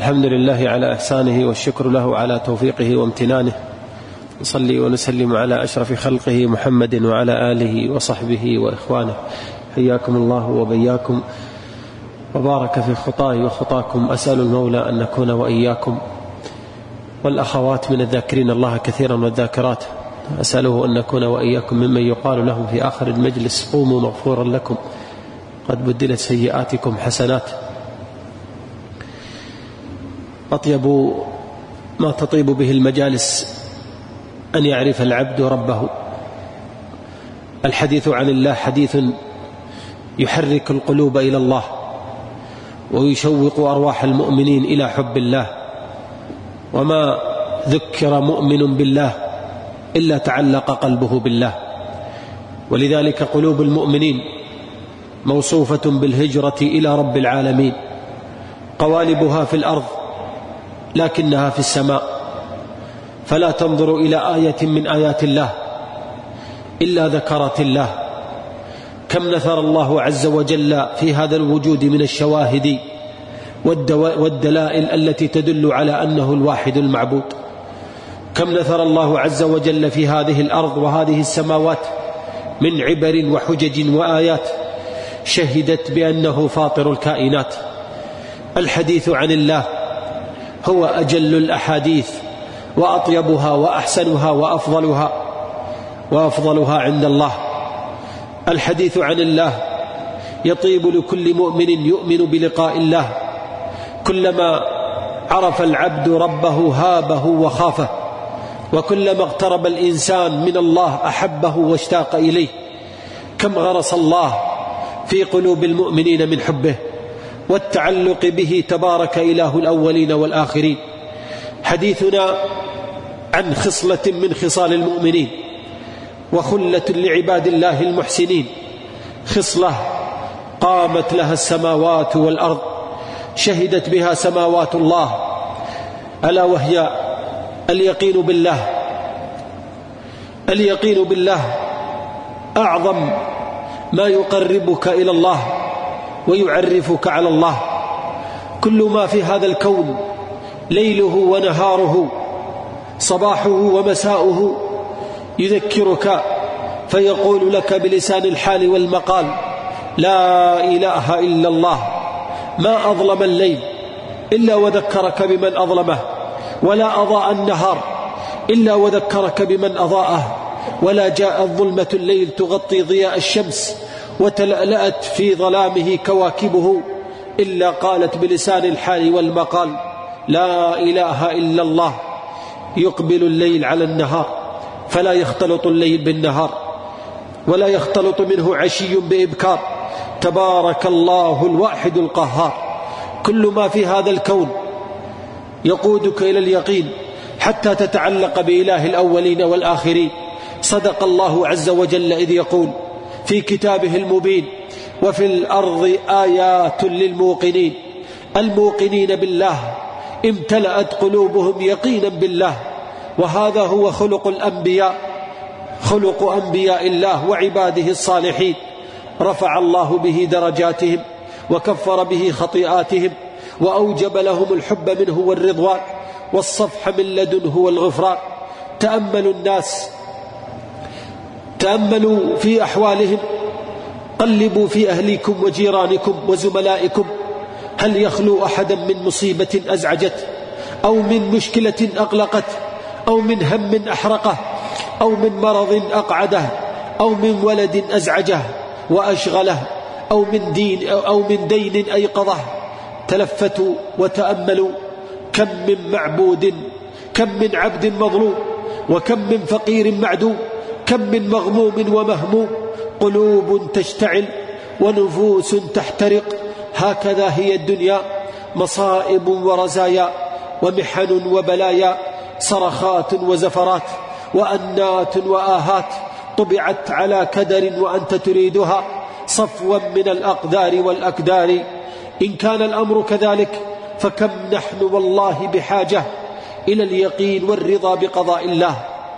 الحمد لله على إحسانه والشكر له على توفيقه وامتنانه. نصلي ونسلم على أشرف خلقه محمد وعلى آله وصحبه وإخوانه. حياكم الله وبياكم وبارك في خطاي وخطاكم. أسأل المولى أن نكون وإياكم والأخوات من الذاكرين الله كثيرا والذاكرات، أسأله أن نكون وإياكم ممن يقال لهم في آخر المجلس قوموا مغفورا لكم قد بدلت سيئاتكم حسنات. أطيب ما تطيب به المجالس أن يعرف العبد ربه. الحديث عن الله حديث يحرك القلوب إلى الله ويشوق أرواح المؤمنين إلى حب الله، وما ذكر مؤمن بالله إلا تعلق قلبه بالله. ولذلك قلوب المؤمنين موصوفة بالهجرة إلى رب العالمين، قوالبها في الأرض لكنها في السماء، فلا تنظر إلى آية من آيات الله إلا ذكرت الله. كم نثر الله عز وجل في هذا الوجود من الشواهد والدلائل التي تدل على أنه الواحد المعبود. كم نثر الله عز وجل في هذه الأرض وهذه السماوات من عبر وحجج وآيات شهدت بأنه فاطر الكائنات. الحديث عن الله هو أجل الأحاديث وأطيبها وأحسنها وأفضلها عند الله. الحديث عن الله يطيب لكل مؤمن يؤمن بلقاء الله. كلما عرف العبد ربه هابه وخافه، وكلما اقترب الإنسان من الله أحبه واشتاق إليه. كم غرس الله في قلوب المؤمنين من حبه والتعلق به تبارك إله الأولين والآخرين. حديثنا عن خصلة من خصال المؤمنين وخلة لعباد الله المحسنين، خصلة قامت لها السماوات والأرض، شهدت بها سماوات الله، ألا وهي اليقين بالله. اليقين بالله أعظم ما يقربك إلى الله ويعرفك على الله. كل ما في هذا الكون ليله ونهاره صباحه ومساؤه يذكرك فيقول لك بلسان الحال والمقال لا إله إلا الله. ما أظلم الليل إلا وذكرك بمن أظلمه، ولا أضاء النهار إلا وذكرك بمن أضاءه، ولا جاءت ظلمة الليل تغطي ضياء الشمس وتلألأت في ظلامه كواكبه إلا قالت بلسان الحال والمقال لا إله إلا الله. يقبل الليل على النهار فلا يختلط الليل بالنهار، ولا يختلط منه عشي بإبكار. تبارك الله الواحد القهار. كل ما في هذا الكون يقودك إلى اليقين حتى تتعلق بإله الأولين والآخرين. صدق الله عز وجل إذ يقول في كتابه المبين وفي الأرض آيات للموقنين. الموقنين بالله امتلأت قلوبهم يقينا بالله، وهذا هو خلق الأنبياء، خلق أنبياء الله وعباده الصالحين. رفع الله به درجاتهم وكفر به خطيئاتهم وأوجب لهم الحب منه والرضوان والصفح من لدنه والغفران. تأملوا الناس، تأملوا في أحوالهم، قلبوا في أهليكم وجيرانكم وزملائكم. هل يخلو أحدا من مصيبة أزعجت، أو من مشكلة أقلقت، أو من هم أحرقه، أو من مرض أقعده، أو من ولد أزعجه وأشغله، أو من دين أيقظه؟ تلفتوا وتأملوا كم من معبود، كم من عبد مظلوم، وكم من فقير معدوم، كم من مغموم ومهموم. قلوب تشتعل ونفوس تحترق. هكذا هي الدنيا، مصائب ورزايا ومحن وبلايا، صرخات وزفرات وأنات وآهات، طبعت على كدر وأنت تريدها صفوا من الأقدار والأكدار. إن كان الأمر كذلك فكم نحن والله بحاجة إلى اليقين والرضا بقضاء الله.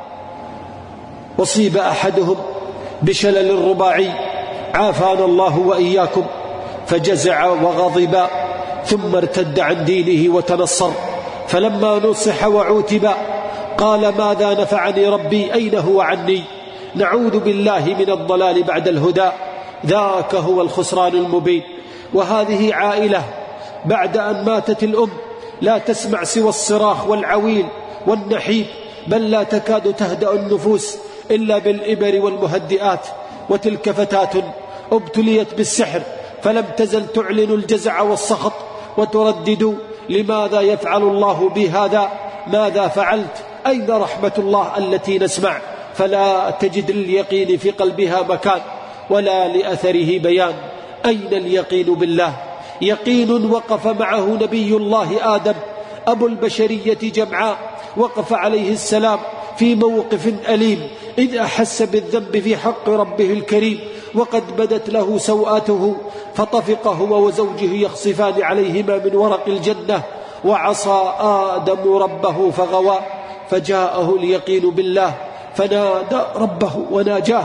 أصيب أحدهم بشلل رباعي عافانا الله وإياكم، فجزع وغضب ثم ارتد عن دينه وتنصر، فلما نصح وعوتب قال ماذا نفعني ربي، أين هو عني؟ نعوذ بالله من الضلال بعد الهدى، ذاك هو الخسران المبين. وهذه عائلة بعد أن ماتت الأم لا تسمع سوى الصراخ والعويل والنحيب، بل لا تكاد تهدأ النفوس إلا بالإبر والمهدئات. وتلك فتاة ابتليت بالسحر فلم تزل تعلن الجزع والسخط وتردد لماذا يفعل الله بي هذا؟ ماذا فعلت؟ أين رحمة الله التي نسمع؟ فلا تجد اليقين في قلبها مكان ولا لأثره بيان. أين اليقين بالله؟ يقين وقف معه نبي الله آدم أبو البشرية جمعاء، وقف عليه السلام في موقف أليم إذ أحس بالذنب في حق ربه الكريم، وقد بدت له سوآته فطفق هو وزوجه يخصفان عليهما من ورق الجنة، وعصى آدم ربه فغوى، فجاءه اليقين بالله فنادى ربه وناجاه،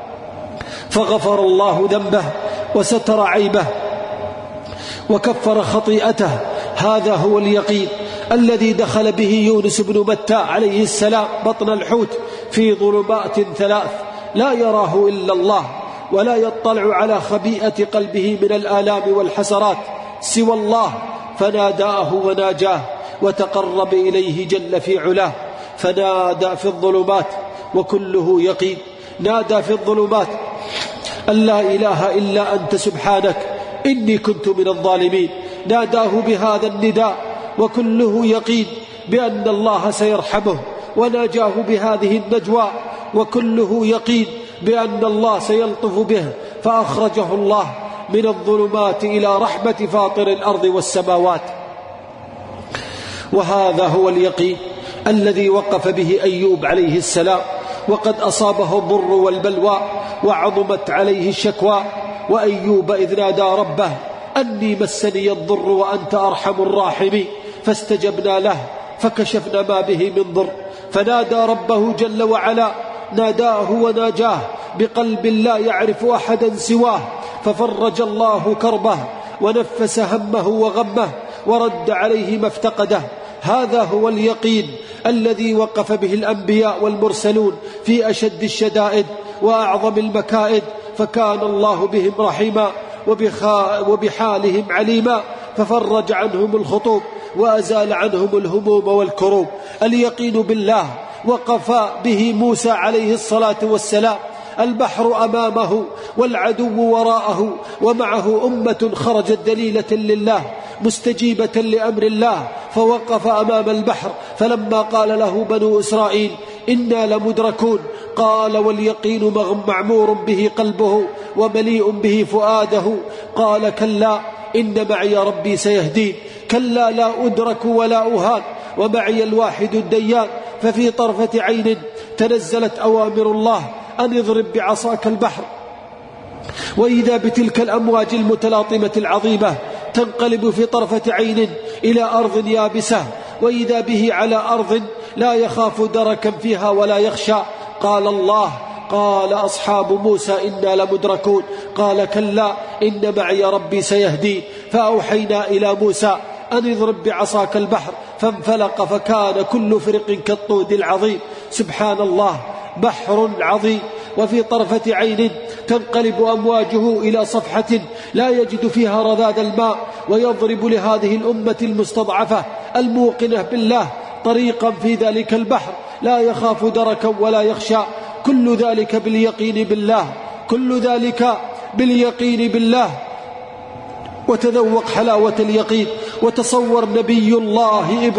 فغفر الله ذنبه وستر عيبه وكفر خطيئته. هذا هو اليقين الذي دخل به يونس بن متى عليه السلام بطن الحوت في ظلمات ثلاث لا يراه إلا الله، ولا يطلع على خبيئة قلبه من الآلام والحسرات سوى الله، فناداه وناجاه وتقرب إليه جل في علاه، فنادى في الظلمات وكله يقين. نادى في الظلمات أن لا إله إلا أنت سبحانك إني كنت من الظالمين. ناداه بهذا النداء وكله يقين بأن الله سيرحمه، وناجاه بهذه النجوى وكله يقين بأن الله سيلطف به، فأخرجه الله من الظلمات إلى رحمة فاطر الأرض والسماوات. وهذا هو اليقين الذي وقف به أيوب عليه السلام، وقد أصابه الضر والبلوى وعظمت عليه الشكوى، وأيوب إذ نادى ربه أني مسني الضر وأنت أرحم الراحمين، فاستجبنا له فكشفنا ما به من ضر، فنادى ربه جل وعلا، ناداه وناجاه بقلب لا يعرف أحدا سواه، ففرج الله كربه ونفس همه وغمه ورد عليه ما افتقده. هذا هو اليقين الذي وقف به الأنبياء والمرسلون في أشد الشدائد وأعظم المكائد، فكان الله بهم رحيما وبحالهم عليما، ففرج عنهم الخطوب وأزال عنهم الهموم والكروب. اليقين بالله وقف به موسى عليه الصلاة والسلام، البحر أمامه والعدو وراءه، ومعه أمة خرجت دليلة لله مستجيبة لأمر الله، فوقف أمام البحر، فلما قال له بنو إسرائيل إنا لمدركون قال واليقين معمور به قلبه ومليء به فؤاده، قال كلا إن معي ربي سيهدين، كلا لا أدرك ولا أهان ومعي الواحد الديان. ففي طرفة عين تنزلت أوامر الله أن اضرب بعصاك البحر، وإذا بتلك الأمواج المتلاطمة العظيمة تنقلب في طرفة عين إلى أرض يابسة، وإذا به على أرض لا يخاف دركا فيها ولا يخشى. قال الله قال أصحاب موسى إنا لمدركون قال كلا إن معي ربي سيهدين، فأوحينا إلى موسى أن اضرب بعصاك البحر، فانفلق فكان كل فرق كالطود العظيم. سبحان الله، بحر عظيم وفي طرفة عين تنقلب أمواجه إلى صفحة لا يجد فيها رذاذ الماء، ويضرب لهذه الأمة المستضعفة الموقنة بالله طريقا في ذلك البحر لا يخاف دركا ولا يخشى. كل ذلك باليقين بالله، كل ذلك باليقين بالله. وتذوق حلاوة اليقين، وتصور نبي الله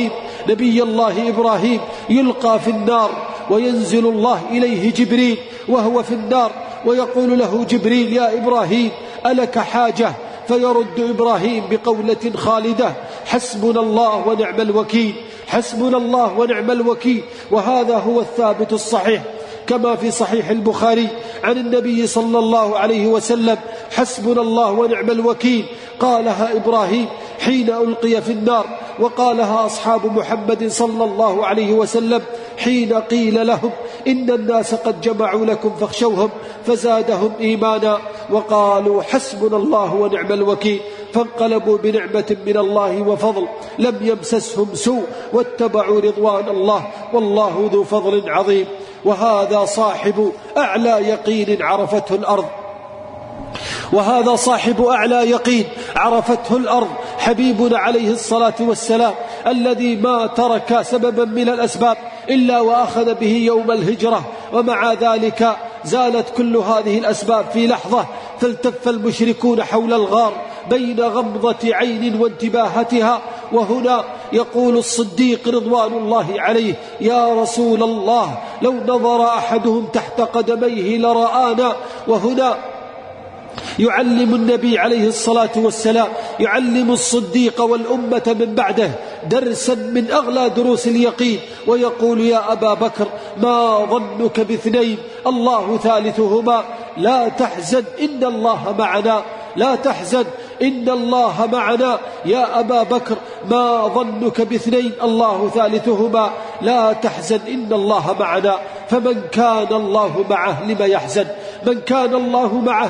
إبراهيم يلقى في النار، وينزل الله إليه جبريل وهو في النار، ويقول له جبريل يا إبراهيم ألك حاجة؟ فيرد إبراهيم بقولة خالدة حسبنا الله ونعم الوكيل، حسبنا الله ونعم الوكيل. وهذا هو الثابت الصحيح كما في صحيح البخاري عن النبي صلى الله عليه وسلم حسبنا الله ونعم الوكيل، قالها إبراهيم حين ألقي في النار، وقالها أصحاب محمد صلى الله عليه وسلم حين قيل لهم إن الناس قد جمعوا لكم فاخشوهم، فزادهم إيمانا وقالوا حسبنا الله ونعم الوكيل. فانقلبوا بنعمة من الله وفضل لم يمسسهم سوء واتبعوا رضوان الله والله ذو فضل عظيم. وهذا صاحب أعلى يقين عرفته الأرض، وهذا صاحب أعلى يقين عرفته الأرض، حبيبنا عليه الصلاة والسلام، الذي ما ترك سببا من الأسباب إلا وأخذ به يوم الهجرة، ومع ذلك زالت كل هذه الأسباب في لحظة، فالتف المشركون حول الغار بين غمضة عين وانتباهتها. وهنا يقول الصديق رضوان الله عليه: يا رسول الله لو نظر أحدهم تحت قدميه لرآنا. وهنا يعلم النبي عليه الصلاة والسلام، يعلم الصديق والأمة من بعده درسا من أغلى دروس اليقين، ويقول: يا أبا بكر ما ظنك باثنين الله ثالثهما، لا تحزن إن الله معنا، لا تحزن إن الله معنا. يا أبا بكر ما ظنك باثنين الله ثالثهما، لا تحزن إن الله معنا. فمن كان الله معه لما يحزن؟ من كان الله معه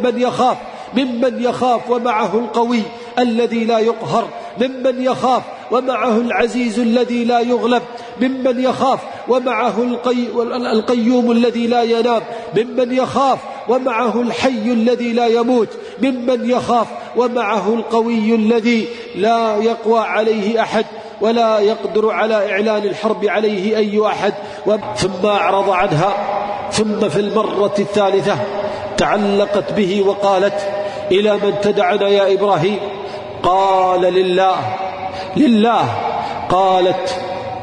ممن يخاف ومعه القوي الذي لا يقهر، ممن يخاف ومعه العزيز الذي لا يغلب، ممن يخاف ومعه القيوم الذي لا ينام، ممن يخاف ومعه الحي الذي لا يموت، ممن يخاف ومعه القوي الذي لا يقوى عليه أحد ولا يقدر على إعلان الحرب عليه أي أحد. ثم أعرض عنها، ثم في المرة الثالثة تعلقت به وقالت: إلى من تدعنا يا إبراهيم؟ قال: لله. قالت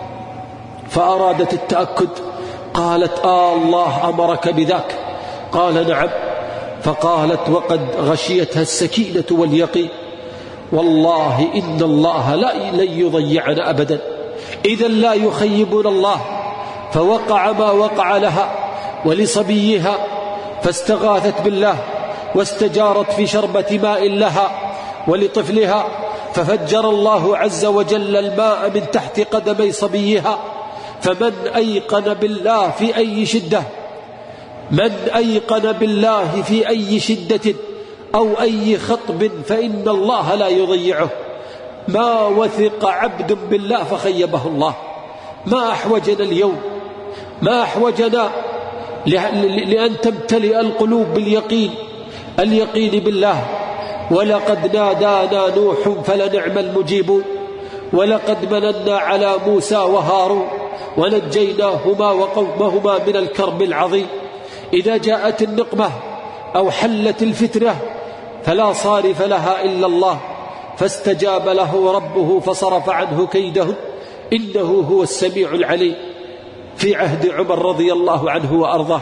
فأرادت التأكد، قالت: الله أمرك بذاك؟ قال: نعم. فقالت وقد غشيتها السكينة واليقين: والله إن الله لن يضيعنا أبدا، إذا لا يخيبنا الله. فوقع ما وقع لها ولصبيها، فاستغاثت بالله واستجارت في شربة ماء لها ولطفلها، ففجر الله عز وجل الماء من تحت قدمي صبيها. فمن أيقن بالله في أي شدة، من أيقن بالله في أي شدة أو أي خطب فإن الله لا يضيعه. ما وثق عبد بالله فخيبه الله. ما أحوجنا اليوم، ما أحوجنا لأن تمتلئ القلوب باليقين، اليقين بالله. ولقد نادانا نوح فلنعم المجيبون، ولقد مننا على موسى وهارون ونجيناهما وقومهما من الكرب العظيم. إذا جاءت النقمة أو حلت الفترة فلا صارف لها إلا الله، فاستجاب له ربه فصرف عنه كيدهم، إنه هو السميع العليم. في عهد عمر رضي الله عنه وأرضاه،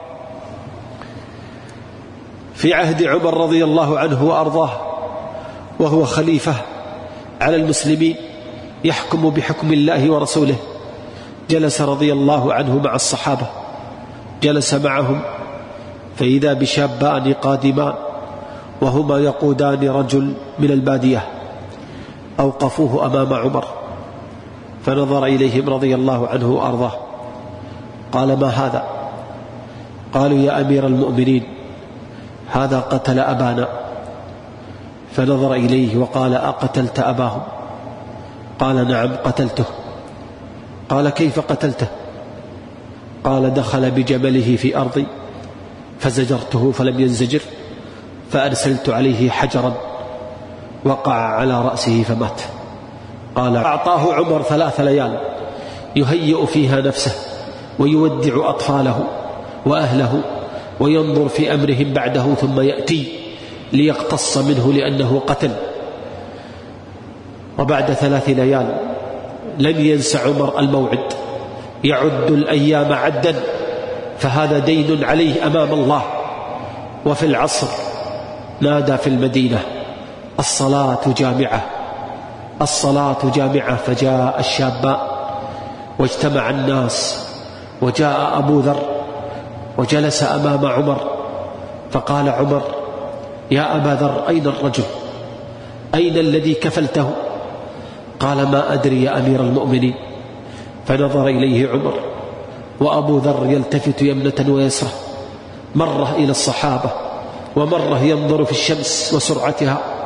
في عهد عمر رضي الله عنه وأرضاه وهو خليفة على المسلمين يحكم بحكم الله ورسوله، جلس رضي الله عنه مع الصحابة، جلس معهم فإذا بشابان قادمان وهما يقودان رجل من البادية، أوقفوه أمام عمر فنظر إليهم رضي الله عنه وأرضاه، قال: ما هذا؟ قالوا: يا أمير المؤمنين هذا قتل أبانا. فنظر إليه وقال: أقتلت أباهم؟ قال: نعم قتلته. قال: كيف قتلته؟ قال: دخل بجمله في أرضي فزجرته فلم ينزجر، فأرسلت عليه حجرا وقع على رأسه فمات. قال: أعطاه عمر 3 ليال يهيئ فيها نفسه ويودع أطفاله وأهله وينظر في أمرهم بعده، ثم يأتي ليقتص منه لأنه قتل. وبعد 3 ليال لم ينس عمر الموعد، يعد الأيام عدا، فهذا دين عليه أمام الله. وفي العصر نادى في المدينة: الصلاة جامعة، الصلاة جامعة. فجاء الشابان واجتمع الناس، وجاء أبو ذر وجلس أمام عمر، فقال عمر: يا أبا ذر أين الرجل؟ أين الذي كفلته؟ قال: ما أدري يا أمير المؤمنين. فنظر إليه عمر وأبو ذر يلتفت يمنة ويسرة، مرة إلى الصحابة ومرة ينظر في الشمس وسرعتها،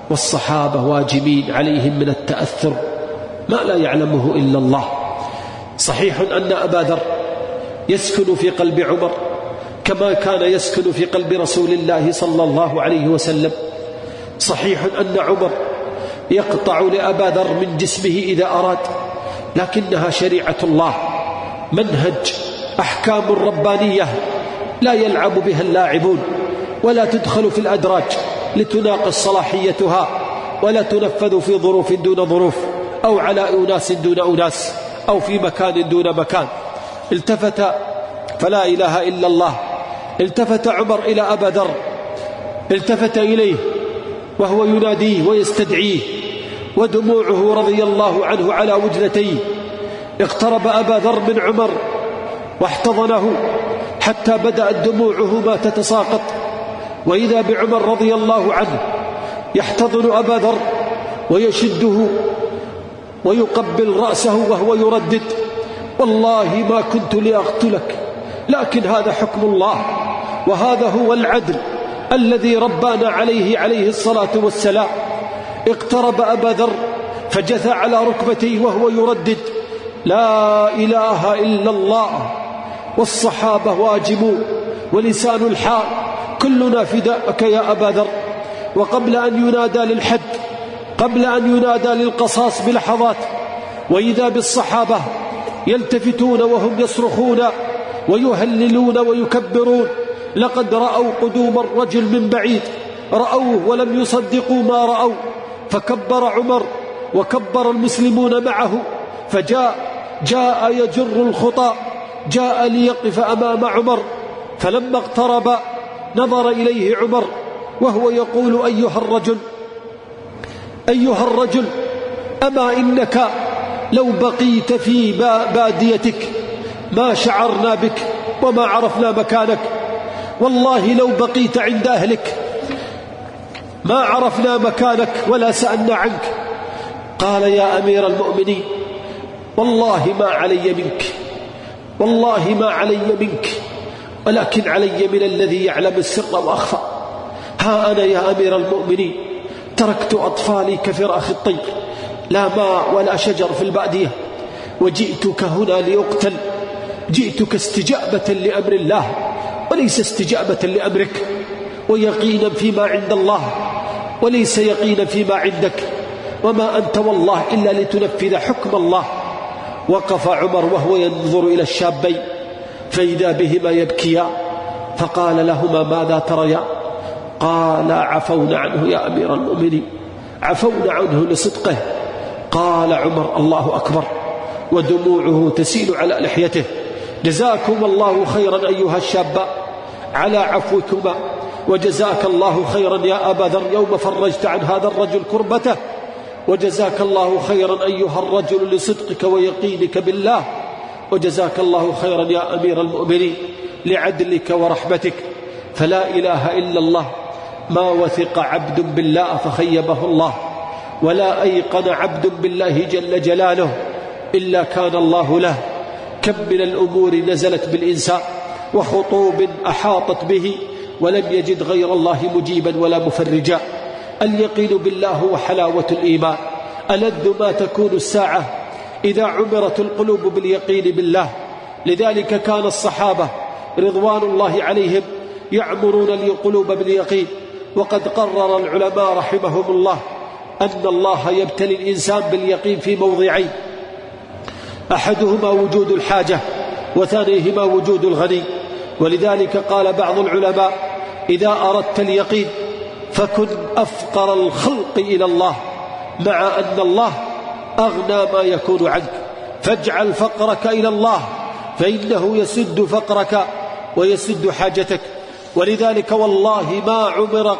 والصحابة واجبين عليهم من التأثر ما لا يعلمه إلا الله. صحيح أن أبا ذر يسكن في قلب عمر كما كان يسكن في قلب رسول الله صلى الله عليه وسلم. صحيح أن عمر يقطع لأبا ذر من جسمه إذا أراد، لكنها شريعة الله، منهج، أحكام ربانية لا يلعب بها اللاعبون، ولا تدخل في الأدراج لتناقص صلاحيتها، ولا تنفذ في ظروف دون ظروف، أو على أناس دون أناس، أو في مكان دون مكان. التفت فلا إله إلا الله، التفت عمر إلى أبا ذر، التفت إليه وهو يناديه ويستدعيه، ودموعه رضي الله عنه على وجنتيه. اقترب أبا ذر من عمر واحتضنه حتى بدأت دموعهما تتساقط، وإذا بعمر رضي الله عنه يحتضن أبا ذر ويشده ويقبل رأسه وهو يردد: والله ما كنت لأقتلك، لكن هذا حكم الله، وهذا هو العدل الذي ربانا عليه الصلاة والسلام. اقترب أبا ذر فجثى على ركبتيه وهو يردد: لا إله إلا الله. والصحابة واجبون ولسان الحال: كلنا فداءك يا أبا ذر. وقبل أن ينادى للحد، قبل أن ينادى للقصاص بلحظات، وإذا بالصحابة يلتفتون وهم يصرخون ويهللون ويكبرون: لقد رأوا قدوم الرجل من بعيد، رأوه ولم يصدقوا ما رأوا. فكبر عمر وكبر المسلمون معه، فجاء يجر الخطى، جاء ليقف أمام عمر. فلما اقترب نظر إليه عمر وهو يقول: أيها الرجل أما إنك لو بقيت في باديتك ما شعرنا بك وما عرفنا مكانك، والله لو بقيت عند أهلك ما عرفنا مكانك ولا سألنا عنك. قال: يا أمير المؤمنين، والله ما علي منك، والله ما علي منك، ولكن علي من الذي يعلم السر وأخفى. ها أنا يا أمير المؤمنين تركت أطفالي كفراخ الطير، لا ماء ولا شجر في البادية، وجئتك هنا لأقتل. جئتك استجابة لأمر الله وليس استجابة لأمرك، ويقينا فيما عند الله وليس يقينا فيما عندك، وما أنت والله إلا لتنفذ حكم الله. وقف عمر وهو ينظر إلى الشابين فإذا بهما يبكيا، فقال لهما: ماذا تريا؟ قال: عفونا عنه يا أمير المؤمنين، عفونا عنه لصدقه. قال عمر: الله أكبر، ودموعه تسيل على لحيته: جزاكم الله خيرا أيها الشابا على عفوكما، وجزاك الله خيرا يا أبا ذر يوم فرجت عن هذا الرجل كربته، وجزاك الله خيرا أيها الرجل لصدقك ويقينك بالله، وجزاك الله خيرا يا أمير المؤمنين لعدلك ورحمتك. فلا إله إلا الله ما وثق عبد بالله فخيبه الله، ولا أيقن عبد بالله جل جلاله إلا كان الله له. كم من الأمور نزلت بالإنسان وخطوب أحاطت به ولم يجد غير الله مجيبا ولا مفرجا. اليقين بالله هو حلاوة الإيمان، ألذ ما تكون الساعة إذا عمرت القلوب باليقين بالله. لذلك كان الصحابة رضوان الله عليهم يعمرون القلوب باليقين. وقد قرر العلماء رحمهم الله أن الله يبتلي الإنسان باليقين في موضعين: أحدهما وجود الحاجة، وثانيهما وجود الغني. ولذلك قال بعض العلماء: إذا أردت اليقين فكن أفقر الخلق إلى الله، مع أن الله أغنى ما يكون عنك، فاجعل فقرك إلى الله فإنه يسد فقرك ويسد حاجتك. ولذلك والله ما عمر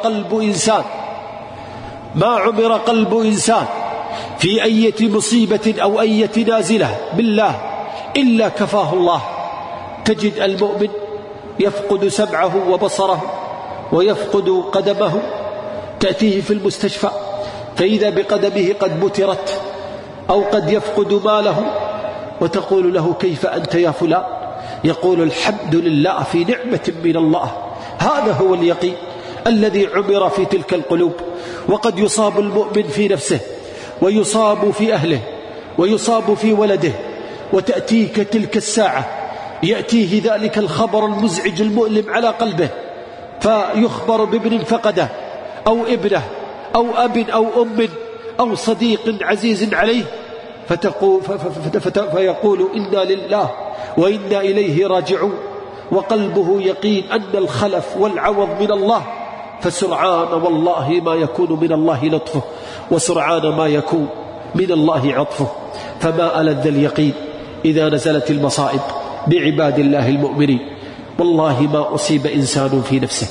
قلب إنسان في أي مصيبة أو أي نازلة بالله إلا كفاه الله. تجد المؤمن يفقد سمعه وبصره ويفقد قدمه، تأتيه في المستشفى فإذا بقدمه قد بترت، أو قد يفقد ماله، وتقول له: كيف أنت يا فلان؟ يقول: الحمد لله في نعمة من الله. هذا هو اليقين الذي عمر في تلك القلوب. وقد يصاب المؤمن في نفسه، ويصاب في أهله، ويصاب في ولده، وتأتيك تلك الساعة يأتيه ذلك الخبر المزعج المؤلم على قلبه، فيخبر بابن فقده أو ابنه أو أب أو أم أو صديق عزيز عليه، فيقول إنا لله وإنا إليه راجعون، وقلبه يقين أن الخلف والعوض من الله، فسرعان والله ما يكون من الله لطفه، وسرعان ما يكون من الله عطفه. فما ألذ اليقين إذا نزلت المصائب بعباد الله المؤمنين. والله ما أصيب إنسان في نفسه،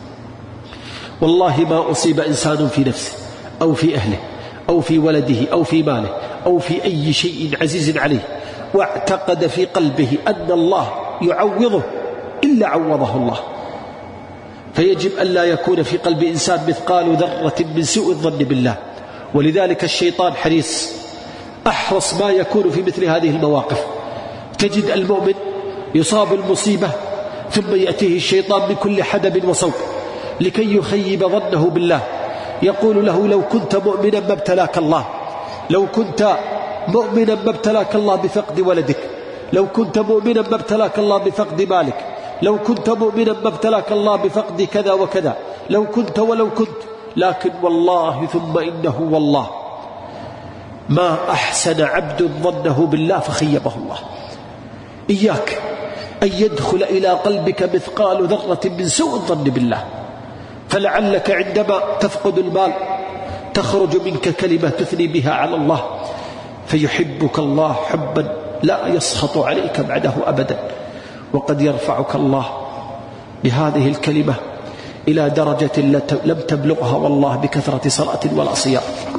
والله ما أصيب إنسان في نفسه أو في أهله أو في ولده أو في ماله أو في أي شيء عزيز عليه، واعتقد في قلبه أن الله يعوضه إلا عوضه الله. فيجب أن لا يكون في قلب إنسان مثقال ذرة من سوء الظن بالله. ولذلك الشيطان حريص أحرص ما يكون في مثل هذه المواقف. تجد المؤمن يصاب المصيبة ثم يأتيه الشيطان من كل حدب وصوب لكي يخيب ظنه بالله، يقول له لو كنت مؤمنا ما ابتلاك الله، لو كنت مؤمنا ما ابتلاك الله بفقد ولدك، لو كنت مؤمنا ما ابتلاك الله بفقد مالك، لو كنت مؤمنا ما ابتلاك الله بفقد كذا وكذا، لو كنت ولو كنت. لكن والله ثم إنه والله ما أحسن عبد ظنه بالله فخيبه الله. إياك أن يدخل إلى قلبك مثقال ذرة من سوء الظن بالله، فلعلك عندما تفقد المال تخرج منك كلمة تثني بها على الله، فيحبك الله حبا لا يسخط عليك بعده أبدا، وقد يرفعك الله بهذه الكلمة إلى درجة لم تبلغها والله بكثرة صلاة ولا صيام.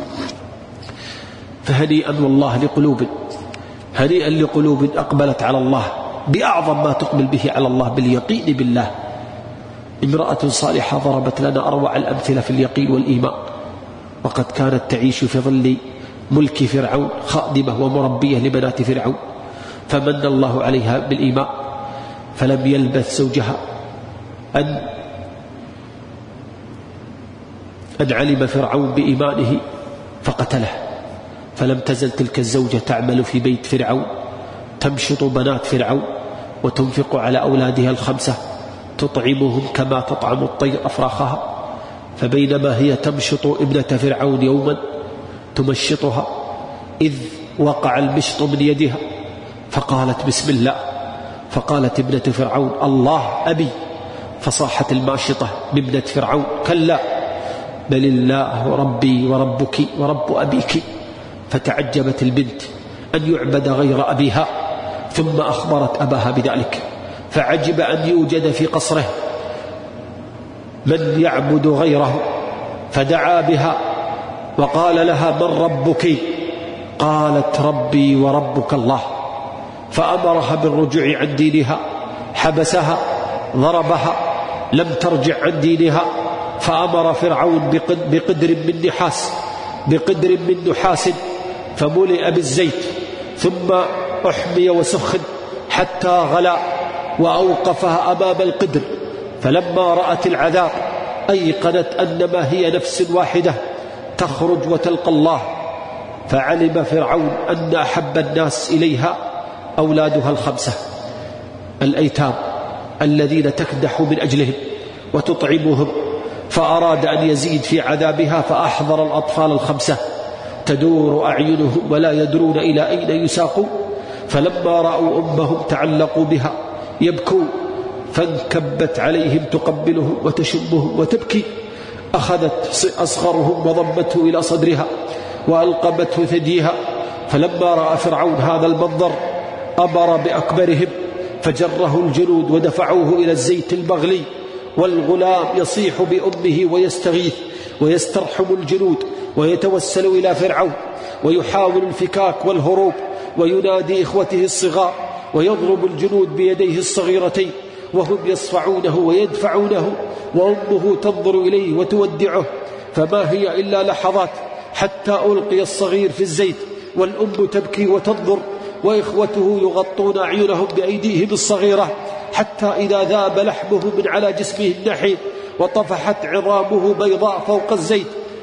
فهنيئا والله لقلوب، هنيئا لقلوب أقبلت على الله بأعظم ما تقبل به على الله، باليقين بالله. امرأة صالحة ضربت لنا أروع الأمثلة في اليقين والإيمان، وقد كانت تعيش في ظل ملك فرعون خادمة ومربية لبنات فرعون، فمن الله عليها بالإيمان، فلم يلبث زوجها أن علم فرعون بإيمانه فقتله. فلم تزل تلك الزوجة تعمل في بيت فرعون، تمشط بنات فرعون وتنفق على أولادها الخمسة، تطعمهم كما تطعم الطير أفراخها. فبينما هي تمشط ابنة فرعون يوما تمشطها، إذ وقع المشط من يدها فقالت بسم الله، فقالت ابنة فرعون الله أبي، فصاحت الماشطة بابنة فرعون كلا بل الله ربي وربك ورب أبيك. فتعجبت البنت أن يعبد غير أبيها، ثم أخبرت أباها بذلك، فعجب أن يوجد في قصره من يعبد غيره، فدعا بها وقال لها من ربك؟ قالت ربي وربك الله، فأمرها بالرجوع عن دينها، حبسها ضربها، لم ترجع عن دينها، فأمر فرعون بقدر من نحاس فملئ بالزيت، ثم أحمي وسخن حتى غلا، وأوقفها أمام القدر. فلما رأت العذاب أيقنت أنما هي نفس واحدة تخرج وتلقى الله، فعلم فرعون أن أحب الناس إليها أولادها الخمسة الأيتام الذين تكدح من أجلهم وتطعمهم، فأراد أن يزيد في عذابها، فأحضر الأطفال الخمسة تدور أعينهم ولا يدرون إلى أين يساقون. فلما رأوا أمهم تعلقوا بها يبكون، فانكبت عليهم تقبلهم وتشمهم وتبكي، أخذت أصغرهم وضمته إلى صدرها وألقمته ثديها. فلما رأى فرعون هذا المنظر أمر بأكبرهم فجره الجنود ودفعوه إلى الزيت المغلي، والغلام يصيح بأمه ويستغيث ويسترحم الجنود ويتوسل إلى فرعون ويحاول الفكاك والهروب، وينادي إخوته الصغار ويضرب الجنود بيديه الصغيرتين وهم يصفعونه ويدفعونه، وأمه تنظر إليه وتودعه، فما هي إلا لحظات حتى ألقي الصغير في الزيت، والأم تبكي وتنظر، وإخوته يغطون أعينهم بأيديهم الصغيرة، حتى إذا ذاب لحمه من على جسمه النحيل وطفحت عظامه بيضاء فوق الزيت،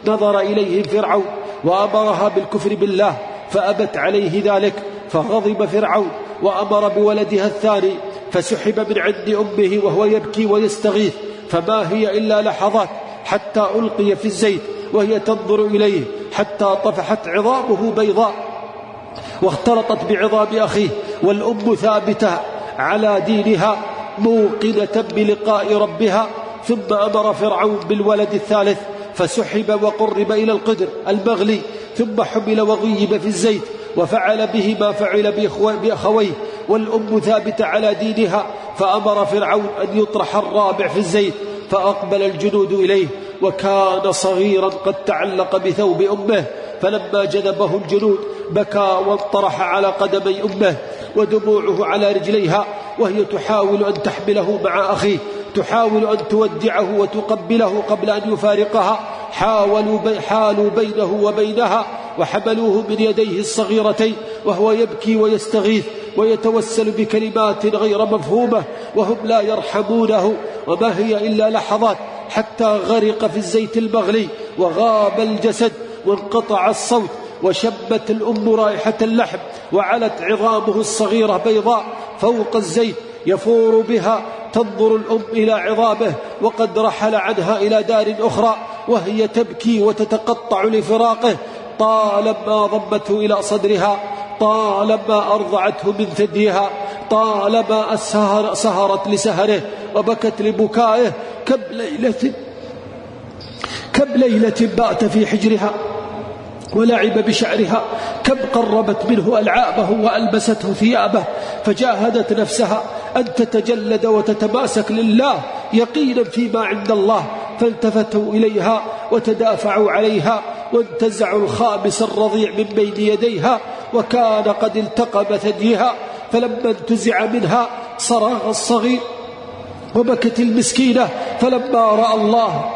نظر إليهم فرعون وأمرها بالكفر بالله فأبت عليه ذلك، فغضب فرعون وأمر بولدها الثاني فسحب من عند أمه وهو يبكي ويستغيث، فما هي إلا لحظات حتى ألقي في الزيت وهي تنظر إليه حتى طفحت عظامه بيضاء واختلطت بعظام أخيه، والأم ثابتة على دينها موقنة بلقاء ربها. ثم أمر فرعون بالولد الثالث فسحب وقرب إلى القدر المغلي، ثم حمل وغيب في الزيت، وفعل به ما فعل بأخويه، والأم ثابتة على دينها. فأمر فرعون أن يطرح الرابع في الزيت، فأقبل الجنود إليه وكان صغيرا قد تعلق بثوب أمه، فلما جذبه الجنود بكى وانطرح على قدمي أمه ودموعه على رجليها، وهي تحاول أن تحمله مع أخيه، تحاول أن تودعه وتقبله قبل أن يفارقها. حالوا بينه وبينها وحملوه من يديه الصغيرتين وهو يبكي ويستغيث ويتوسل بكلمات غير مفهومة وهم لا يرحمونه. وما هي إلا لحظات حتى غرق في الزيت المغلي وغاب الجسد وانقطع الصوت، وشبت الأم رائحة اللحم، وعلت عظامه الصغيرة بيضاء فوق الزيت يفور بها. تنظر الأم إلى عظامه وقد رحل عنها إلى دار أخرى وهي تبكي وتتقطع لفراقه. طالما ضمته إلى صدرها، طالما أرضعته من ثديها، طالما سهرت لسهره وبكت لبكائه. كم ليلة بات في حجرها ولعب بشعرها، كم قربت منه ألعابه وألبسته ثيابه، فجاهدت نفسها أن تتجلد وتتماسك لله يقينا فيما عند الله، فالتفتوا إليها وتدافعوا عليها وانتزعوا الخامس الرضيع من بين يديها، وكان قد التقم ثديها. فلما انتزع منها صرخ الصغير وبكت المسكينة، فلما رأى الله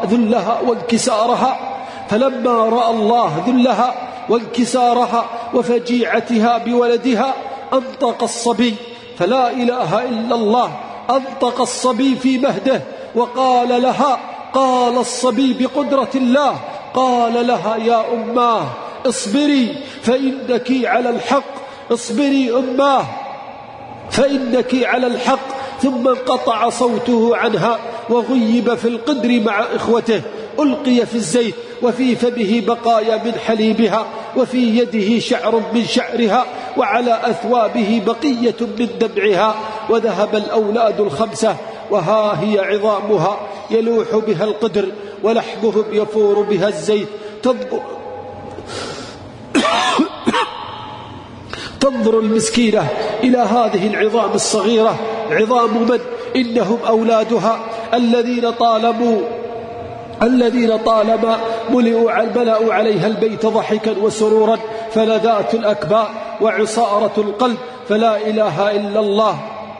ذلها وانكسارها وفجيعتها بولدها أنطق الصبي، فلا إله إلا الله، أنطق الصبي في مهده وقال لها، قال الصبي بقدرة الله، قال لها: يا أماه اصبري فإنك على الحق، اصبري أماه فإنك على الحق. ثم انقطع صوته عنها وغيب في القدر مع إخوته، ألقي في الزيت وفي فمه بقايا من حليبها، وفي يده شعر من شعرها، وعلى أثوابه بقية من دمعها. وذهب الأولاد الخمسة وها هي عظامها يلوح بها القدر ولحمهم يفور بها الزيت. تنظر المسكينة إلى هذه العظام الصغيرة، عظام من؟ إنهم أولادها الذين طالما ملأوا عليها البيت ضحكا وسرورا، فلذات الأكباء وعصارة القلب. فلا إله إلا الله،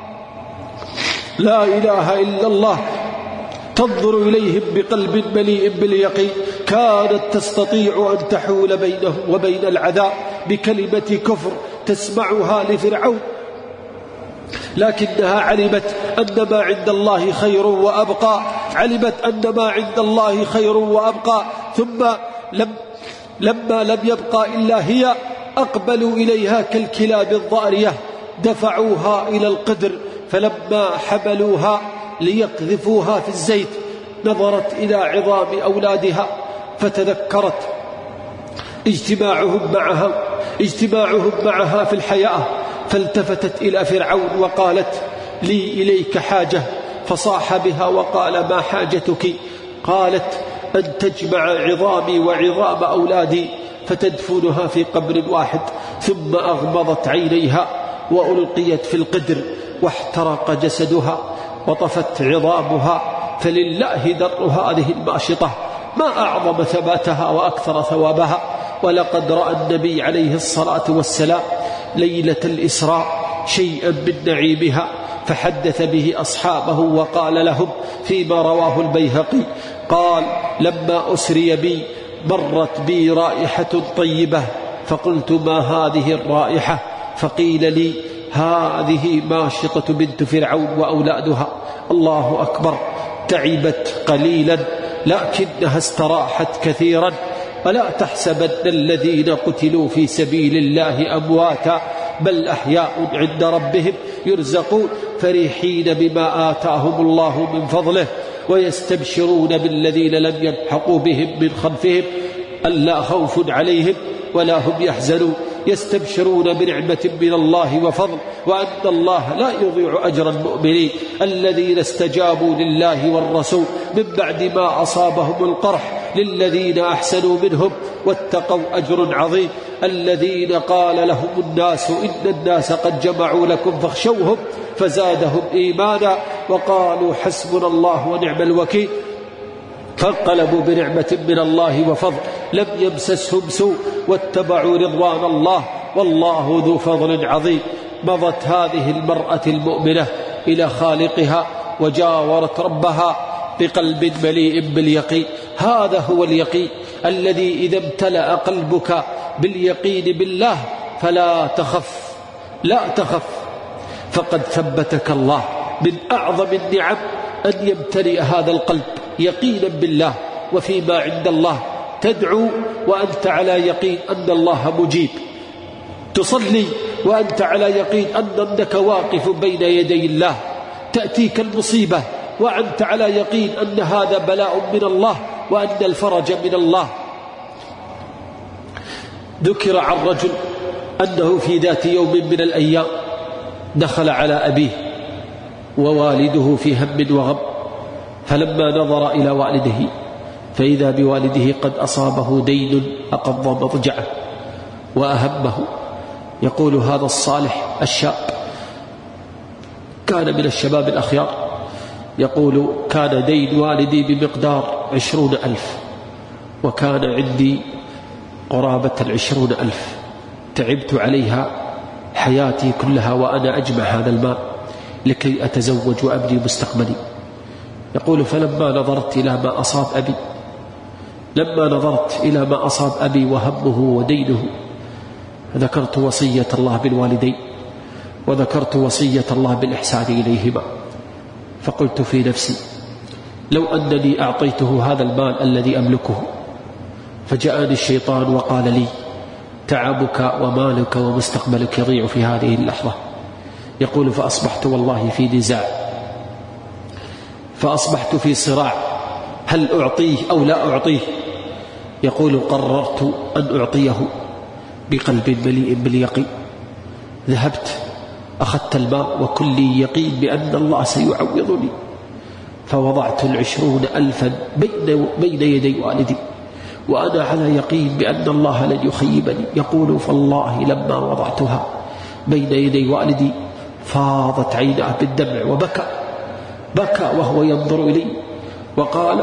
لا إله إلا الله. تنظر إليهم بقلب مليء باليقين، كانت تستطيع أن تحول بينهم وبين العذاب بكلمة كفر تسمعها لفرعون، لكنها علمت أن ما عند الله خير وأبقى، علمت أن ما عند الله خير وأبقى. ثم لما لم يبقى إلا هي، أقبلوا إليها كالكلاب الضارية، دفعوها إلى القدر. فلما حملوها ليقذفوها في الزيت نظرت إلى عظام أولادها فتذكرت اجتماعهم معها في الحياة، فالتفتت إلى فرعون وقالت: لي إليك حاجة. فصاح بها وقال: ما حاجتك؟ قالت: أن تجمع عظامي وعظام أولادي فتدفنها في قبر واحد. ثم أغمضت عينيها وألقيت في القدر واحترق جسدها وطفت عظامها. فلله در هذه الماشطة، ما أعظم ثباتها وأكثر ثوابها. ولقد رأى النبي عليه الصلاة والسلام ليلة الإسراء شيئا من نعيمها، فحدث به أصحابه وقال لهم فيما رواه البيهقي قال: لما أسري بي مرت بي رائحة طيبة، فقلت: ما هذه الرائحة؟ فقيل لي: هذه ماشطة بنت فرعون وأولادها. الله أكبر. تعبت قليلا لكنها استراحت كثيرا، ولا تحسبن الذين قتلوا في سبيل الله أمواتا بل أحياء عند ربهم يرزقون فرحين بما آتاهم الله من فضله ويستبشرون بالذين لم يلحقوا بهم من خلفهم ألا خوف عليهم ولا هم يحزنون يستبشرون بنعمة من الله وفضل وأن الله لا يضيع أجر المؤمنين الذين استجابوا لله والرسول من بعد ما أصابهم القرح للذين أحسنوا منهم واتقوا أجر عظيم الذين قال لهم الناس إن الناس قد جمعوا لكم فاخشوهم فزادهم إيمانا وقالوا حسبنا الله ونعم الوكيل فانقلبوا بنعمة من الله وفضل لم يمسسهم سوء واتبعوا رضوان الله والله ذو فضل عظيم. مضت هذه المرأة المؤمنة إلى خالقها وجاورت ربها بقلب مليء باليقين. هذا هو اليقين الذي إذا امتلأ قلبك باليقين بالله فلا تخف، لا تخف، فقد ثبتك الله. من أعظم النعم أن يمتلئ هذا القلب يقينا بالله وفيما عند الله. تدعو وأنت على يقين أن الله مجيب، تصلي وأنت على يقين أنك واقف بين يدي الله، تأتيك المصيبة وأنت على يقين أن هذا بلاء من الله وأن الفرج من الله. ذكر عن رجل أنه في ذات يوم من الأيام دخل على أبيه ووالده في هم وغم، فلما نظر إلى والده فإذا بوالده قد أصابه دين أقض مضجعه وأهمه. يقول هذا الصالح الشاب كان من الشباب الأخيار، يقول كان دين والدي بمقدار 20,000 وكان عندي قرابة 20,000 تعبت عليها حياتي كلها وأنا أجمع هذا المال لكي أتزوج وأبني مستقبلي. يقول فلما نظرت إلى ما أصاب أبي، لما نظرت إلى ما أصاب أبي وهمه ودينه ذكرت وصية الله بالوالدين وذكرت وصية الله بالإحسان إليهما، فقلت في نفسي لو أنني أعطيته هذا المال الذي أملكه فجاءني الشيطان وقال لي تعبك ومالك ومستقبلك يضيع في هذه اللحظة. يقول فأصبحت والله في نزاع، فأصبحت في صراع هل أعطيه أو لا أعطيه. يقول قررت أن أعطيه بقلب مليء باليقين. ذهبت أخذت الماء وكلي يقين بأن الله سيعوضني، فوضعت 20,000 بين يدي والدي وأنا على يقين بأن الله لن يخيبني. يقول فالله لما وضعتها بين يدي والدي فاضت عيناه بالدمع وبكى، بكى وهو ينظر إلي وقال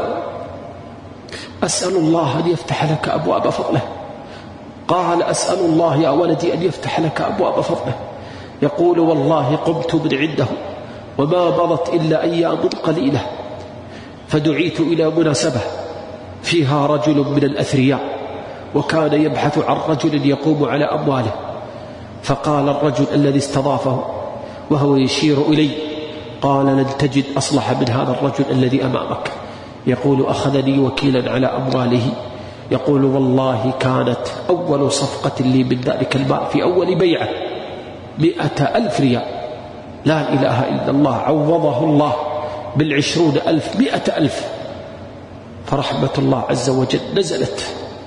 أسأل الله أن يفتح لك أبواب فضله. قال أسأل الله يا ولدي أن يفتح لك أبواب فضله. يقول والله قمت من عنده وما مضت إلا أيام قليلة فدعيت إلى مناسبة فيها رجل من الأثرياء وكان يبحث عن رجل يقوم على أمواله، فقال الرجل الذي استضافه وهو يشير إلي قال لن تجد أصلح من هذا الرجل الذي أمامك. يقول أخذني وكيلا على أمواله. يقول والله كانت أول صفقة لي من ذلك المال في أول بيعة 100,000 ريال. لا إله إلا الله، عوضه الله بال20,000 100,000. فرحمة الله عز وجل نزلت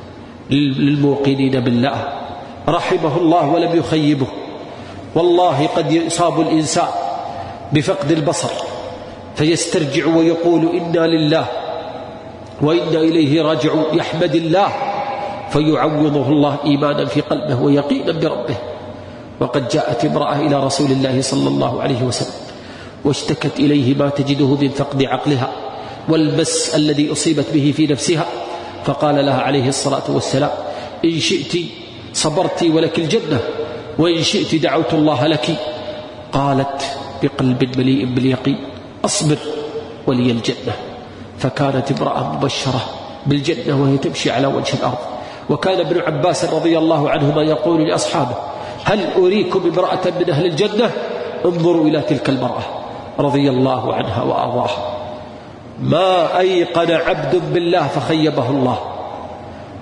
للموقنين بالله، رحمه الله ولم يخيبه. والله قد يصاب الإنسان بفقد البصر فيسترجع ويقول إنا لله وإنا إليه راجعون، يحمد الله فيعوضه الله إيمانا في قلبه ويقينا بربه. وقد جاءت امرأة إلى رسول الله صلى الله عليه وسلم واشتكت إليه ما تجده من فقد عقلها والمس الذي أصيبت به في نفسها، فقال لها عليه الصلاة والسلام إن شئت صبرت ولك الجنة وإن شئت دعوت الله لك. قالت بقلب مليء باليقين أصبر ولي الجنة. فكانت امرأة مبشرة بالجنة وهي تمشي على وجه الأرض. وكان ابن عباس رضي الله عنهما يقول لأصحابه هل أريكم امرأة من أهل الجنة؟ انظروا إلى تلك المرأة رضي الله عنها وأرضاها. ما أيقن عبد بالله فخيبه الله،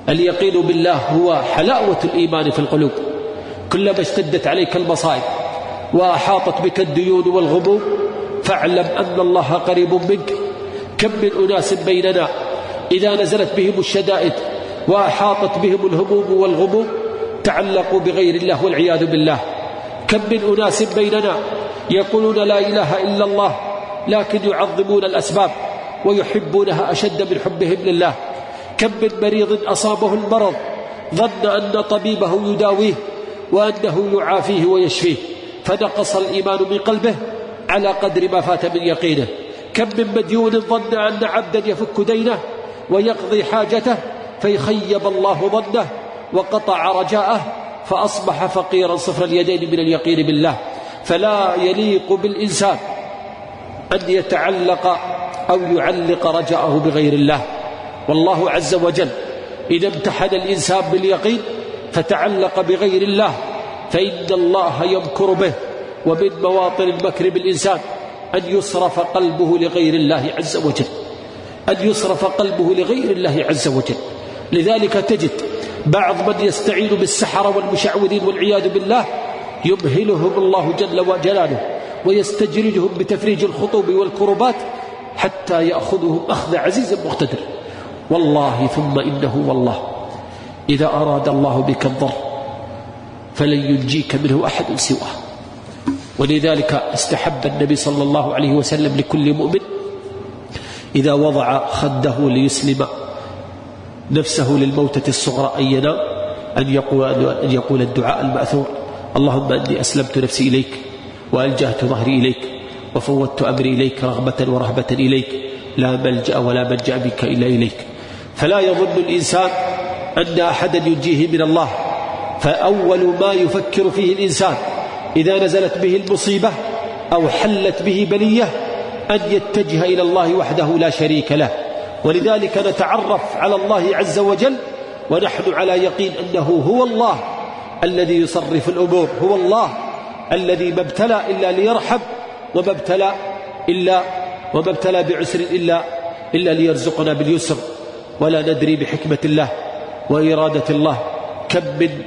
اليقين بالله هو حلاوة الإيمان في القلوب. كلما اشتدت عليك المصائب وأحاطت بك الديون والغموم فاعلم أن الله قريب منك. كم من أناس بيننا إذا نزلت بهم الشدائد وأحاطت بهم الهموم والغموم تعلقوا بغير الله والعياذ بالله. كم من أناس بيننا يقولون لا إله إلا الله لكن يعظمون الأسباب ويحبونها أشد من حبهم لله. كم من مريض أصابه المرض ظن أن طبيبه يداويه وأنه يعافيه ويشفيه فنقص الإيمان من قلبه على قدر ما فات من يقينه. كم من مديون ظن أن عبدا يفك دينه ويقضي حاجته فيخيب الله ظنه وقطع رجاءه فأصبح فقيرا صفر اليدين من اليقين بالله. فلا يليق بالإنسان أن يتعلق أو يعلق رجاءه بغير الله. والله عز وجل إذا امتحن الإنسان باليقين فتعلق بغير الله فإن الله يمكر به. ومن مواطن المكر بالإنسان أن يصرف قلبه لغير الله عز وجل، أن يصرف قلبه لغير الله عز وجل. لذلك تجد بعض من يستعين بالسحرة والمشعوذين والعياذ بالله يمهلهم الله جل وجلاله ويستجرجهم بتفريج الخطوب والكربات حتى يأخذهم أخذ عزيز مقتدر. والله ثم إنه والله إذا أراد الله بك الضر فلن ينجيك منه أحد سواه. ولذلك استحب النبي صلى الله عليه وسلم لكل مؤمن إذا وضع خده ليسلم نفسه للموتة الصغرى أن ينام أن يقول الدعاء المأثور: اللهم أني أسلمت نفسي إليك وألجأت ظهري إليك وفوضت أمري إليك رغبة ورهبة إليك لا ملجأ ولا ملجأ بك إلا إليك. فلا يظن الإنسان أن أحدا ينجيه من الله. فأول ما يفكر فيه الإنسان إذا نزلت به المصيبة أو حلت به بلية أن يتجه إلى الله وحده لا شريك له. ولذلك نتعرف على الله عز وجل ونحن على يقين أنه هو الله الذي يصرف الأمور، هو الله الذي ما ابتلى إلا ليرحم وما ابتلى بعسر إلا ليرزقنا باليسر. ولا ندري بحكمة الله وإرادة الله كم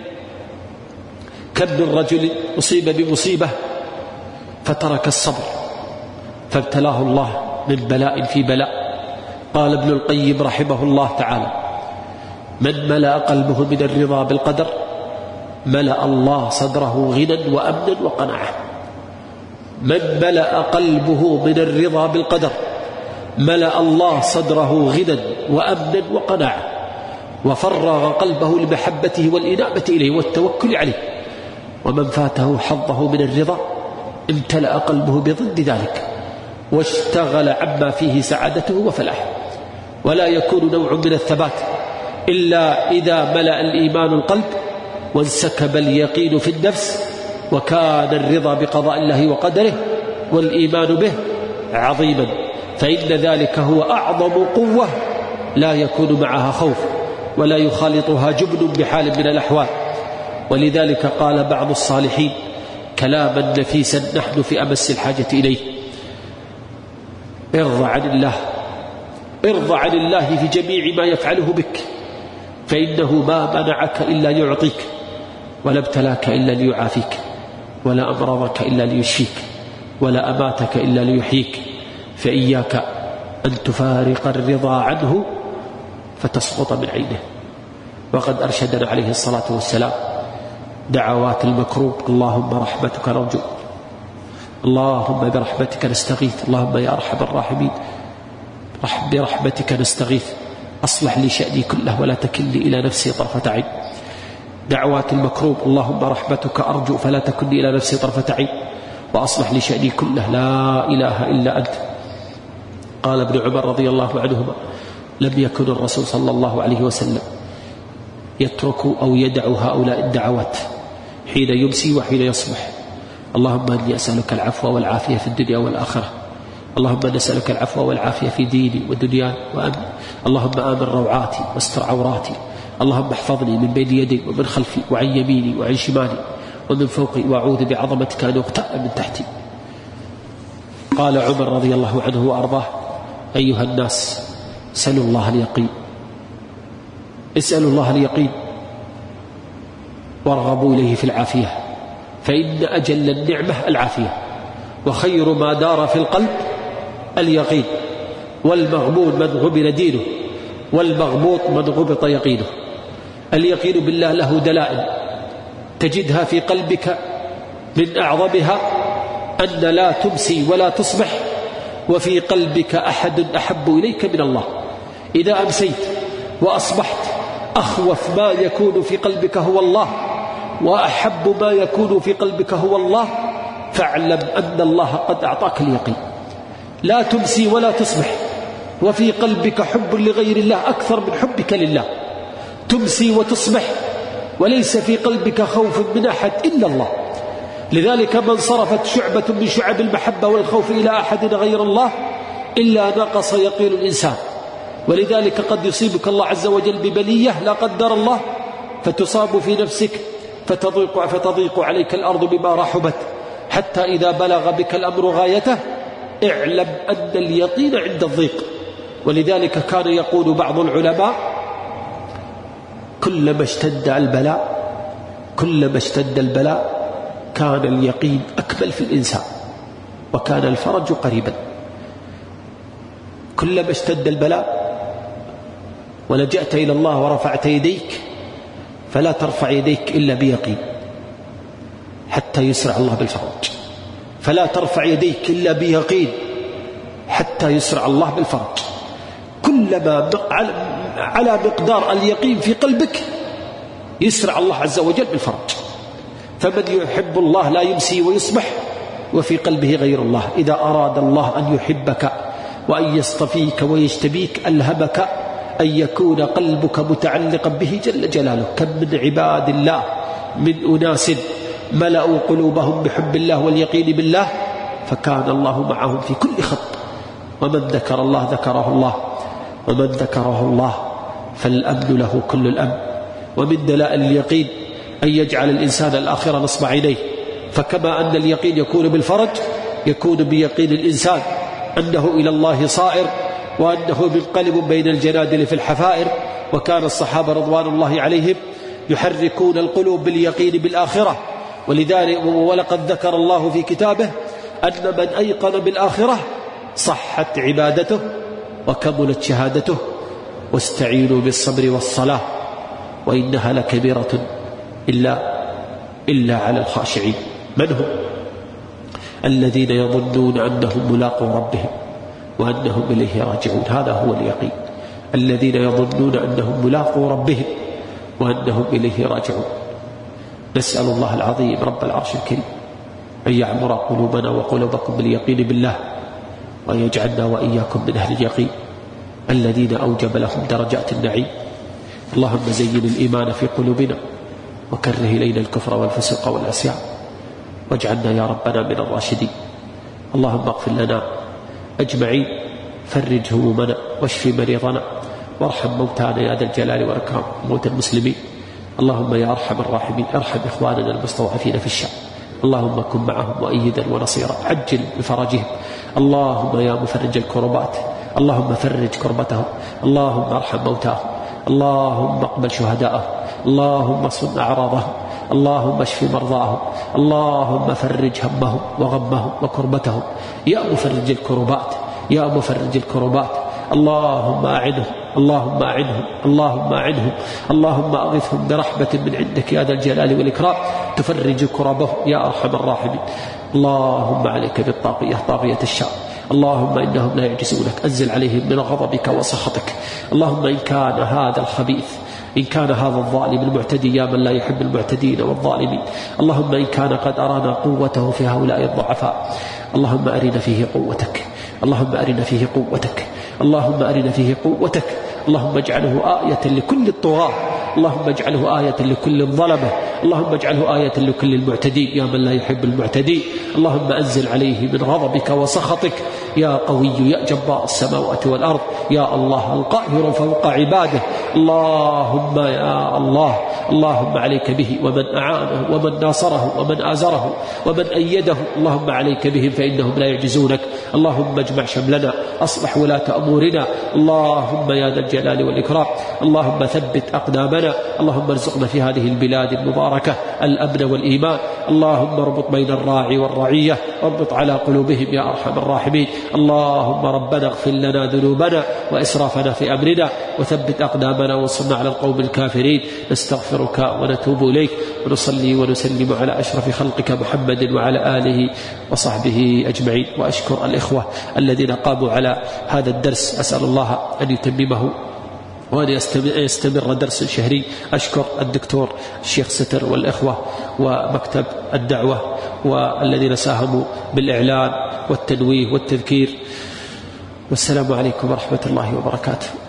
من رجل أصيب بمصيبة فترك الصبر فابتلاه الله من بلاء في بلاء. قال ابن القيم رحمه الله تعالى: من ملأ قلبه من الرضا بالقدر ملأ الله صدره غنى وأمنا وقناعة. من ملأ قلبه من الرضا بالقدر ملأ الله صدره غنى وأمنا وقناعة وفرغ قلبه لمحبته والإنابة إليه والتوكل عليه. ومن فاته حظه من الرضا امتلأ قلبه بضد ذلك واشتغل عما فيه سعادته وفلاحه. ولا يكون نوع من الثبات إلا إذا ملأ الإيمان القلب وانسكب اليقين في النفس وكان الرضا بقضاء الله وقدره والإيمان به عظيما، فإن ذلك هو أعظم قوة لا يكون معها خوف ولا يخالطها جبن بحال من الأحوال. ولذلك قال بعض الصالحين كلاما نفيسا نحن في أمس الحاجة إليه: ارضى عن الله في جميع ما يفعله بك، فإنه ما منعك إلا ليعطيك ولا ابتلاك إلا ليعافيك ولا أمرضك إلا ليشفيك ولا أماتك إلا ليحييك. فإياك أن تفارق الرضا عنه فتسقط من عينه. وقد أرشدنا عليه الصلاة والسلام دعوات المكروب: اللهم رحمتك نرجو، اللهم برحمتك نستغيث، اللهم يا أرحم الراحمين برحمتك نستغيث، أصلح لي شأني كله ولا تكلني إلى نفسي طرفة عين. دعوات المكروب: اللهم رحمتك أرجو فلا تكلني إلى نفسي طرفة عين وأصلح لي شأني كله لا إله إلا أنت. قال ابن عمر رضي الله عنهما: لم يكن الرسول صلى الله عليه وسلم يترك أو يدع هؤلاء الدعوات حين يمسي وحين يصبح: اللهم إني أسألك العفو والعافية في الدنيا والآخرة، اللهم نسألك العفو والعافية في ديني ودنياي وأمني، اللهم آمن روعاتي واستر عوراتي، اللهم احفظني من بين يدي ومن خلفي وعن يميني وعن شمالي ومن فوقي وأعوذ بعظمتك أن أغتال من تحتي. قال عمر رضي الله عنه وأرضاه: أيها الناس سلوا الله اليقين، اسألوا الله اليقين وارغبوا إليه في العافية، فإن أجل النعمة العافية، وخير ما دار في القلب اليقين. والمغبون من غبن دينه، والمغبوط من غبط يقينه. اليقين بالله له دلائل تجدها في قلبك، من أعظمها أن لا تمسي ولا تصبح وفي قلبك أحد أحب إليك من الله. إذا أمسيت وأصبحت أخوف ما يكون في قلبك هو الله، وأحب ما يكون في قلبك هو الله، فاعلم أن الله قد أعطاك اليقين. لا تمسي ولا تصبح وفي قلبك حب لغير الله أكثر من حبك لله. تمسي وتصبح وليس في قلبك خوف من أحد إلا الله. لذلك من صرفت شعبة من شعب المحبة والخوف إلى أحد غير الله إلا نقص يقين الإنسان. ولذلك قد يصيبك الله عز وجل ببلية لا قدر الله، فتصاب في نفسك فتضيق عليك الأرض بما رحبت، حتى إذا بلغ بك الأمر غايته اعلم أن اليقين عند الضيق. ولذلك كان يقول بعض العلماء: كلما اشتد البلاء كان اليقين أكمل في الإنسان وكان الفرج قريبا. كلما اشتد البلاء ولجأت إلى الله ورفعت يديك فلا ترفع يديك إلا بيقين حتى يسرع الله بالفرج. فلا ترفع يديك إلا بيقين حتى يسرع الله بالفرج. كلما على مقدار اليقين في قلبك يسرع الله عز وجل بالفرج. فمن يحب الله لا يمسي ويصبح وفي قلبه غير الله. إذا أراد الله أن يحبك وأن يصطفيك ويجتبيك ألهمك أن يكون قلبك متعلقا به جل جلاله. كم من عباد الله من أناس ملأوا قلوبهم بحب الله واليقين بالله فكان الله معهم في كل خط. ومن ذكر الله ذكره الله، ومن ذكره الله فالأمن له كل الأمن. ومن دلائل اليقين أن يجعل الإنسان الآخرة نصب عينيه. فكما أن اليقين يكون بالفرج يكون بيقين الإنسان أنه إلى الله صائر، وأنه منقلب بين الجنادل في الحفائر. وكان الصحابة رضوان الله عليهم يحركون القلوب باليقين بالآخرة. ولذلك ولقد ذكر الله في كتابه أن من أيقن بالآخرة صحت عبادته وكملت شهادته. واستعينوا بالصبر والصلاة وإنها لكبيرة إلا على الخاشعين. من هم؟ الذين يظنون أنهم ملاقوا ربهم وأنهم إليه راجعون. هذا هو اليقين. الذين يظنون أنهم ملاقوا ربهم وأنهم إليه راجعون. نسأل الله العظيم رب العرش الكريم أن يعمر قلوبنا وقلوبكم باليقين بالله، وأن يجعلنا وإياكم من أهل اليقين الذين أوجب لهم درجات النعيم. اللهم زين الإيمان في قلوبنا وكره إلينا الكفر والفسوق والعصيان، واجعلنا يا ربنا من الراشدين. اللهم اغفر لنا أجمعين، فرج همومنا واشف مريضنا وارحم موتانا يا ذا الجلال والإكرام، موتى المسلمين. اللهم يا أرحم الراحمين ارحم إخواننا المستضعفين في الشام. اللهم كن معهم وأيدا ونصيرا، عجل بفرجهم. اللهم يا مفرج الكربات اللهم فرج كربتهم. اللهم ارحم موتاهم. اللهم اقبل شهداءهم. اللهم صن أعراضهم. اللهم اشف مرضاهم. اللهم فرج همهم وغمهم وكربتهم يا مفرج الكربات يا مفرج الكربات. اللهم أعنهم اللهم أعنهم اللهم أعنهم اللهم أغثهم برحمة من عندك يا ذا الجلال والإكرام تفرج كربهم يا أرحم الراحمين. اللهم عليك بالطاغية طاغية الشام. اللهم إنهم لا يعجزونك، أنزل عليهم من غضبك وسخطك. اللهم إن كان هذا الخبيث، إن كان هذا الظالم المعتدي يا من لا يحب المعتدين والظالمين، اللهم إن كان قد أرانا قوته في هؤلاء الضعفاء، اللهم أرنا فيه قوتك. اللهم أرنا فيه قوتك. اللهم أرنا فيه قوتك. اللهم اجعله آية لكل الطغاة. اللهم اجعله آية لكل الظلمة. اللهم اجعله آية لكل المعتدين يا من لا يحب المعتدين. اللهم أنزل عليه من غضبك وسخطك يا قوي يا جبار السماوات والأرض يا الله القاهر فوق عباده. اللهم يا الله اللهم عليك به ومن أعانه ومن ناصره ومن آزره ومن أيده، اللهم عليك بهم فإنهم لا يعجزونك. اللهم اجمع شملنا، أصلح ولاة أمورنا، اللهم يا ذا الجلال والإكرام. اللهم ثبت أقدامنا، اللهم ارزقنا في هذه البلاد المباركة الأمن والإيمان. اللهم اربط بين الراعي والرعية، اربط على قلوبهم يا أرحم الراحمين. اللهم ربنا اغفر لنا ذنوبنا وإسرافنا في أمرنا، وثبت أقدامنا وانصرنا على القوم الكافرين. نستغفرك ونتوب إليك، ونصلي ونسلم على أشرف خلقك محمد وعلى آله وصحبه أجمعين. وأشكر الإخوة الذين قاموا على هذا الدرس، أسأل الله أن يتممه وأن يستمر درس شهري. أشكر الدكتور الشيخ ستر والإخوة ومكتب الدعوة والذين ساهموا بالإعلان والتنويه والتذكير. والسلام عليكم ورحمة الله وبركاته.